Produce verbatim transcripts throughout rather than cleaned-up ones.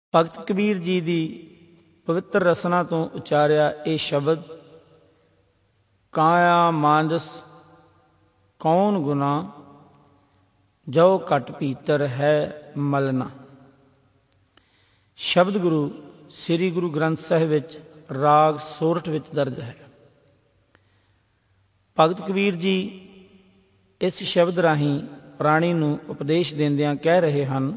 ਭਗਤ ਕਬੀਰ ਜੀ ਦੀ ਪਵਿੱਤਰ ਰਸਨਾ ਤੋਂ ਉਚਾਰਿਆ ਇਹ ਸ਼ਬਦ ਕਾਇਆ ਮਾਨਸ ਕੌਣ ਗੁਨਾ ਜੋ ਘਟ ਭੀਤਰ ਹੈ ਮਲਨਾ। ਸ਼ਬਦ ਗੁਰੂ ਸ੍ਰੀ ਗੁਰੂ ਗ੍ਰੰਥ ਸਾਹਿਬ ਵਿੱਚ ਰਾਗ ਸੋਰਠ ਵਿੱਚ ਦਰਜ ਹੈ। ਭਗਤ ਕਬੀਰ ਜੀ ਇਸ ਸ਼ਬਦ ਰਾਹੀਂ ਪ੍ਰਾਣੀ ਨੂੰ ਉਪਦੇਸ਼ ਦਿੰਦਿਆਂ ਕਹਿ ਰਹੇ ਹਨ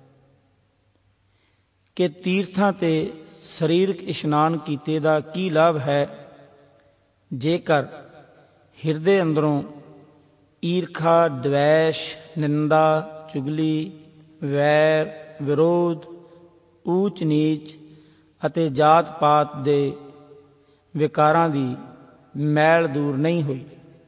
ਕਿ ਤੀਰਥਾਂ ਤੇ ਸਰੀਰਕ ਇਸ਼ਨਾਨ ਕੀਤੇ ਦਾ ਕੀ ਲਾਭ ਹੈ ਜੇਕਰ ਹਿਰਦੇ ਅੰਦਰੋਂ ਈਰਖਾ, ਦਵੈਸ਼, ਨਿੰਦਾ, ਚੁਗਲੀ, ਵੈਰ, ਵਿਰੋਧ, ਊਚ ਨੀਚ ਅਤੇ ਜਾਤ ਪਾਤ ਦੇ ਵਿਕਾਰਾਂ ਦੀ ਮੈਲ ਦੂਰ ਨਹੀਂ ਹੋਈ।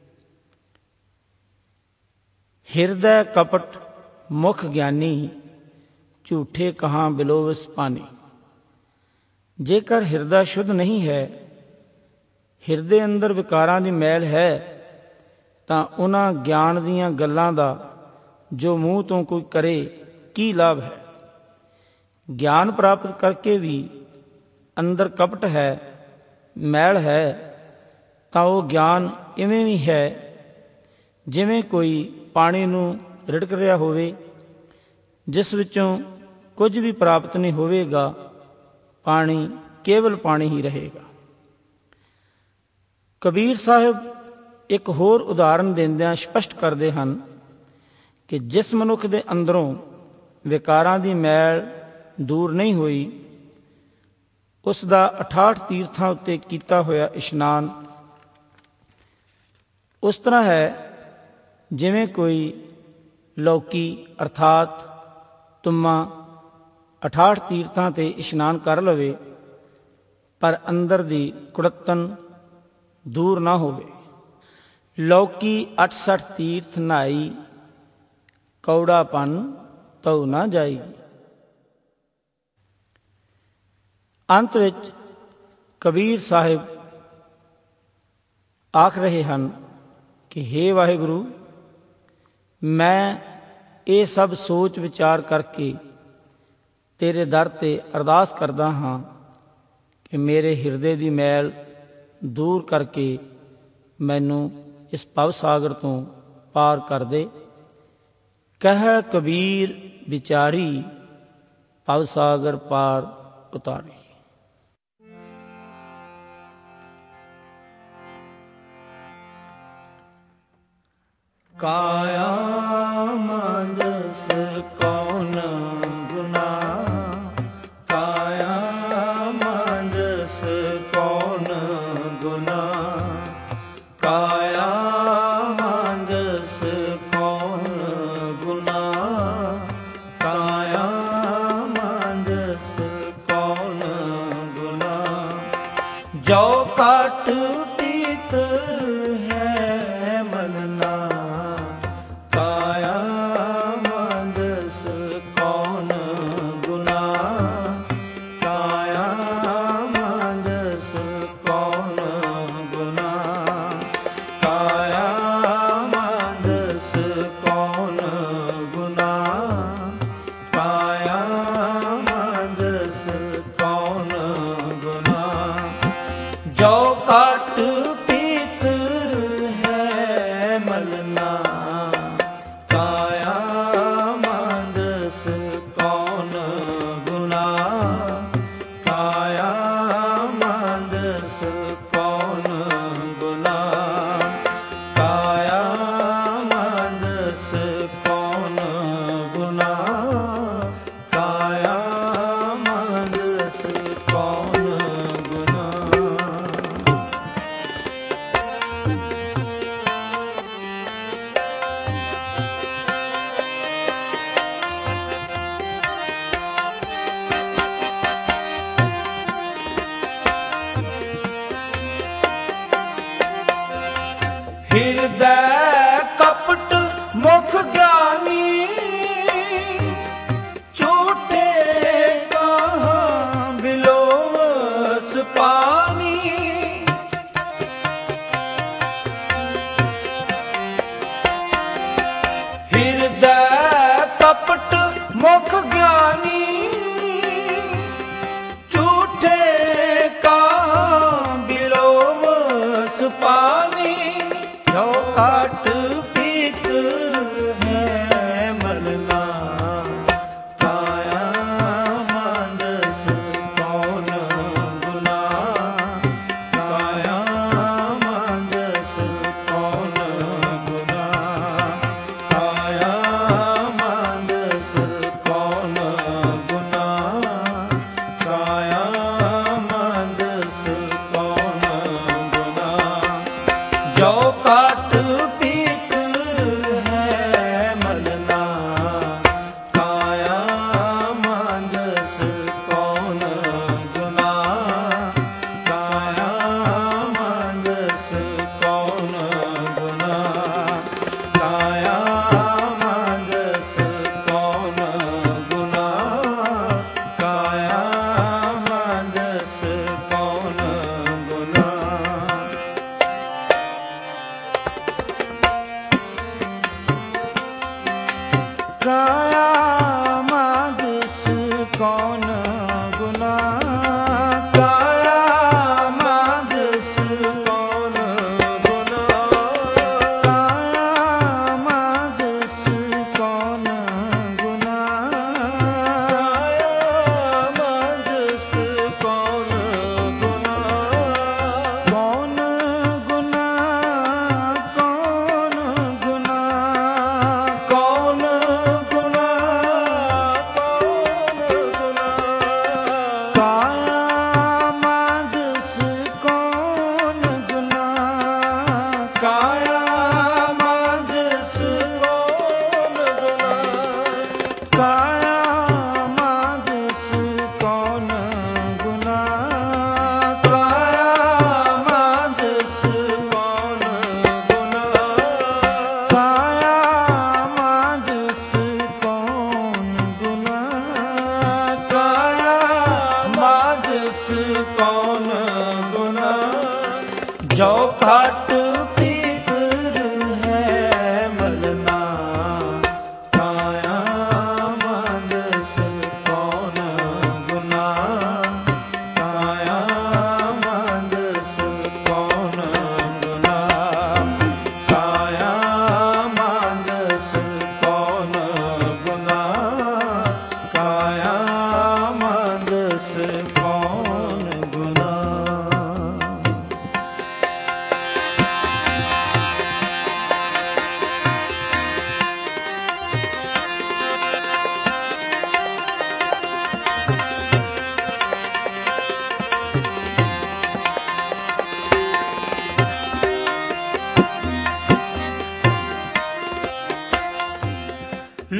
ਹਿਰਦੈ ਕਪਟ ਮੁਖ ਗਿਆਨੀ ਝੂਠੇ ਕਹਾਂ ਬਿਲੋਵਸ ਪਾਨੀ। ਜੇਕਰ ਹਿਰਦਾ ਸ਼ੁੱਧ ਨਹੀਂ ਹੈ, ਹਿਰਦੇ ਅੰਦਰ ਵਿਕਾਰਾਂ ਦੀ ਮੈਲ ਹੈ, ਤਾਂ ਉਹਨਾਂ ਗਿਆਨ ਦੀਆਂ ਗੱਲਾਂ ਦਾ ਜੋ ਮੂੰਹ ਤੋਂ ਕੋਈ ਕਰੇ ਕੀ ਲਾਭ ਹੈ। ਗਿਆਨ ਪ੍ਰਾਪਤ ਕਰਕੇ ਵੀ ਅੰਦਰ ਕਪਟ ਹੈ, ਮੈਲ ਹੈ, ਤਾਂ ਉਹ ਗਿਆਨ ਇਵੇਂ ਵੀ ਹੈ ਜਿਵੇਂ ਕੋਈ ਪਾਣੀ ਨੂੰ ਰਿੜਕ ਰਿਹਾ ਹੋਵੇ, ਜਿਸ ਵਿੱਚੋਂ ਕੁਝ ਵੀ ਪ੍ਰਾਪਤ ਨਹੀਂ ਹੋਵੇਗਾ, ਪਾਣੀ ਕੇਵਲ ਪਾਣੀ ਹੀ ਰਹੇਗਾ। ਕਬੀਰ ਸਾਹਿਬ ਇੱਕ ਹੋਰ ਉਦਾਹਰਨ ਦਿੰਦਿਆਂ ਸਪਸ਼ਟ ਕਰਦੇ ਹਨ ਕਿ ਜਿਸ ਮਨੁੱਖ ਦੇ ਅੰਦਰੋਂ ਵਿਕਾਰਾਂ ਦੀ ਮੈਲ ਦੂਰ ਨਹੀਂ ਹੋਈ, ਉਸ ਦਾ ਅਠਾਹਠ ਤੀਰਥਾਂ ਉੱਤੇ ਕੀਤਾ ਹੋਇਆ ਇਸ਼ਨਾਨ ਉਸ ਤਰ੍ਹਾਂ ਹੈ ਜਿਵੇਂ ਕੋਈ ਲੌਕੀ ਅਰਥਾਤ ਤੁੰਮਾ ਅਠਾਹਠ ਤੀਰਥਾਂ ਤੇ ਇਸ਼ਨਾਨ ਕਰ ਲਵੇ, ਪਰ ਅੰਦਰ ਦੀ ਕੁੜੱਤਣ ਦੂਰ ਨਾ ਹੋਵੇ। ਲੌਕੀ ਅਠਸਠ ਤੀਰਥ ਨਹਾਈ ਕੌੜਾਪਨ ਤਉ ਨਾ ਜਾਈ। ਅੰਤ ਵਿੱਚ ਕਬੀਰ ਸਾਹਿਬ ਆਖ ਰਹੇ ਹਨ ਕਿ ਹੇ ਵਾਹਿਗੁਰੂ, ਮੈਂ ਇਹ ਸਭ ਸੋਚ ਵਿਚਾਰ ਕਰਕੇ ਤੇਰੇ ਦਰ ਤੇ ਅਰਦਾਸ ਕਰਦਾ ਹਾਂ ਕਿ ਮੇਰੇ ਹਿਰਦੇ ਦੀ ਮੈਲ ਦੂਰ ਕਰਕੇ ਮੈਨੂੰ ਇਸ ਭਵ ਸਾਗਰ ਤੋਂ ਪਾਰ ਕਰ ਦੇ। ਕਹਿ ਕਬੀਰ ਵਿਚਾਰੀ ਭਵ ਸਾਗਰ ਪਾਰ ਉਤਾਰੀ। ਕਾਇਆ ਮਾਨਸ ਕੌਣ ਗੁਨਾ, ਕਾਇਆ ਮਾਨਸ ਕੌਣ ਗੁਨਾ, ਕਾਇਆ ਮਾਨਸ ਕੌਣ ਗੁਨਾ, ਕਾਇਆ ਮਾਨਸ ਕੌਣ ਗੁਨਾ। ਜੋ ਘਟ ਪੀਤ ਹੈ ਮਲਨਾ, ਕਾਇਆ ਮਾਨਸ ਕੌਣ ਗੁਨਾ, ਕਾਇਆ ਮਾਨਸ ਕੌਣ ਗੁਨਾ, ਕਾਇਆ ਮਾਨਸ ਕੌਣ ਗੁਨਾ, ਕਾਇਆ ਮਾਨਸ ਕੌਣ ਗੁਨਾ। ਜੋ ਘਟ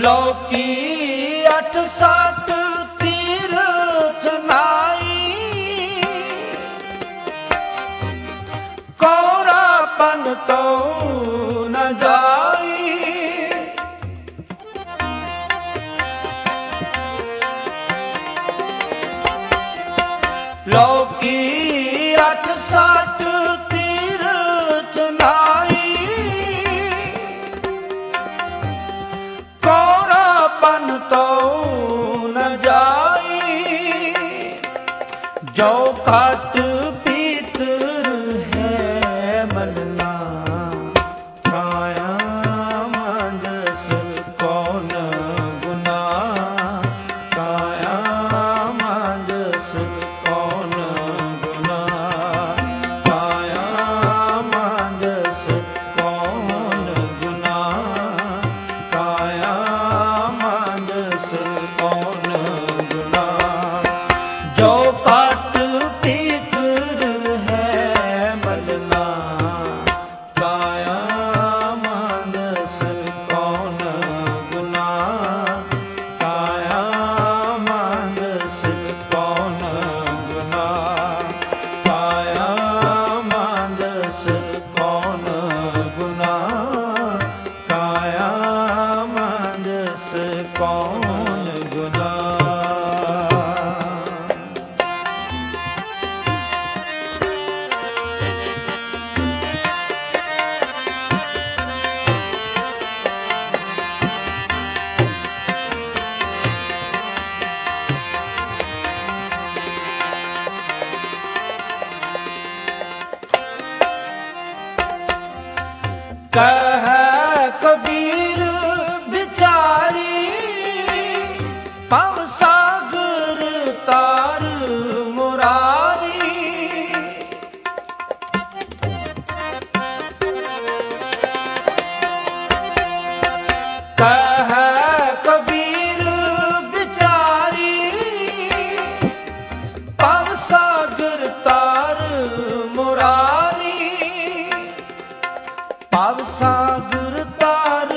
ਲੋਕੀ ਅਠ ਸੱਠ ਤੀਰਥ ਨਾਈ, ਕੋਰਾਪਨ ਤੋਂ ਨ ਜਾਈ। ਲੋਕੀ ਅਠ ਸੱਠ ਤੀਰਥ ਨਾਈ, ਕੋਰਾਪਨ ਤੋਂ ਨ ਜਾਈ। ਜੋ ਘਟ ਪੀਤਰ ਹੈ ਮਲਨਾ, ਕਾਇਆ ਮਾਨਸ ਕੌਣ ਗੁਨਾ, ਕਾਇਆ ਮਾਨਸ ਕੌਣ ਗੁਨਾ, ਕਾਇਆ ਮਾਨਸ ਕੌਣ ਗੁਨਾ, ਕਾਇਆ ਮਾਨਸ ਕੌਣ ਗੁਨਾ। ਜੋ ਘਟ ਪੀਤਰ ਹੈ ਮਲਨਾ, ਕਾਇਆ ਮਾਨਸ ਕੌਣ ਗੁਨਾ, ਕਾਇਆ ਮਾਨਸ ਕੌਣ ਗੁਨਾ, ਕਾਇਆ ਮਾਨਸ ਕੌਣ ਗੁਨਾ, ਕਾਇਆ ਮਾਨਸ ਕੌਣ ਗੁਨਾ। ਕਹਿ ਕਬੀਰ ਵਿਚਾਰੀ, ਭਵ ਸਾਗਰ ਤਾਰ ਮੁਰਾਰੀ। ਕਹਿ ਕਬੀਰ ਵਿਚਾਰੀ, ਭਵ ਸਾਗਰ ਤਾਰ ਮੁਰਾਰੀ। ਭਵ ਸਾਗਰ ਤਾਰ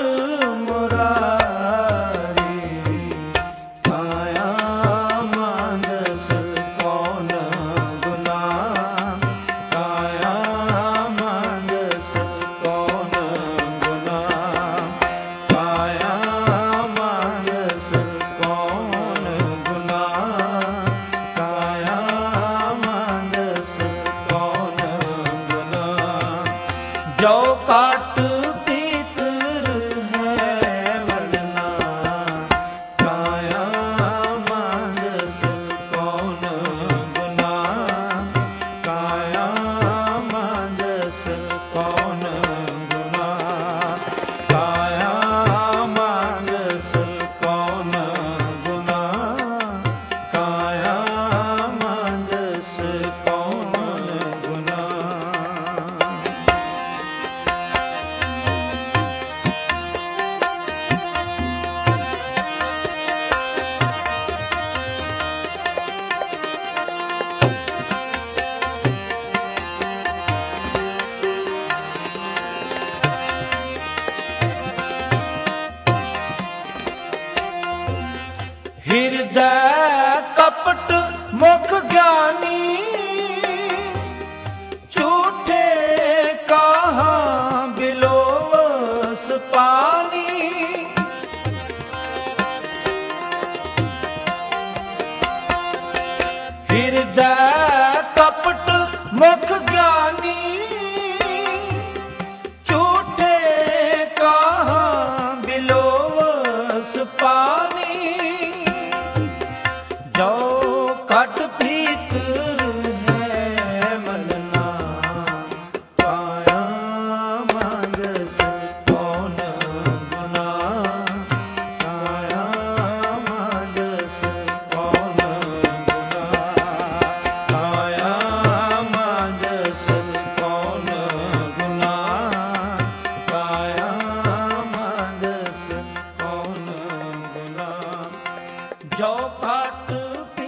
ਮੁਰਾਰੀ, ਕਾਇਆ ਮਾਨਸ ਕੌਣ ਗੁਨਾ, ਕਾਇਆ ਮਾਨਸ ਕੌਣ ਗੁਨਾ, ਕਾਇਆ ਮਾਨਸ ਕੌਣ ਗੁਨਾ, ਕਾਇਆ ਮਾਨਸ ਕੌਣ ਗੁਨਾ। ਜੋ ਘਟ ਪੀਤਰ ਹੈ ਮਲਨਾ, ਕਾਇਆ ਮਾਨਸ ਕੌਣ ਗੁਨਾ, ਕਾਇਆ ਮਾਨਸ ਕੌਣ ਗੁਨਾ, ਕਾਇਆ ਮਾਨਸ ਕੌਣ ਗੁਨਾ, ਕਾਇਆ ਮਾਨਸ ਕੌਣ ਗੁਨਾ। ਹਿਰਦੈ ਕਪਟ ਮੁਖ ਗਿਆਨੀ, ਝੂਠੇ ਕਹਾਂ ਬਿਲੋਵਸ ਪਾਨੀ। ਹਿਰਦੈ ਕਪਟ ਮੁਖ ਗਿਆਨੀ, ਝੂਠੇ ਕਹਾਂ ਬਿਲੋਵਸ ਪਾਨੀ। ਜੋ ਘਟ ਪੀਤਰ ਹੈ ਮਲਨਾ, ਕਾਇਆ ਮਾਨਸ ਕੌਣ ਗੁਨਾ, ਕਾਇਆ ਮਾਨਸ ਕੌਣ ਗੁਨਾ, ਕਾਇਆ ਮਾਨਸ ਕੌਣ ਗੁਨਾ, ਕਾਇਆ ਮਾਨਸ ਕੌਣ ਗੁਨਾ। ਜੋ ਘਟ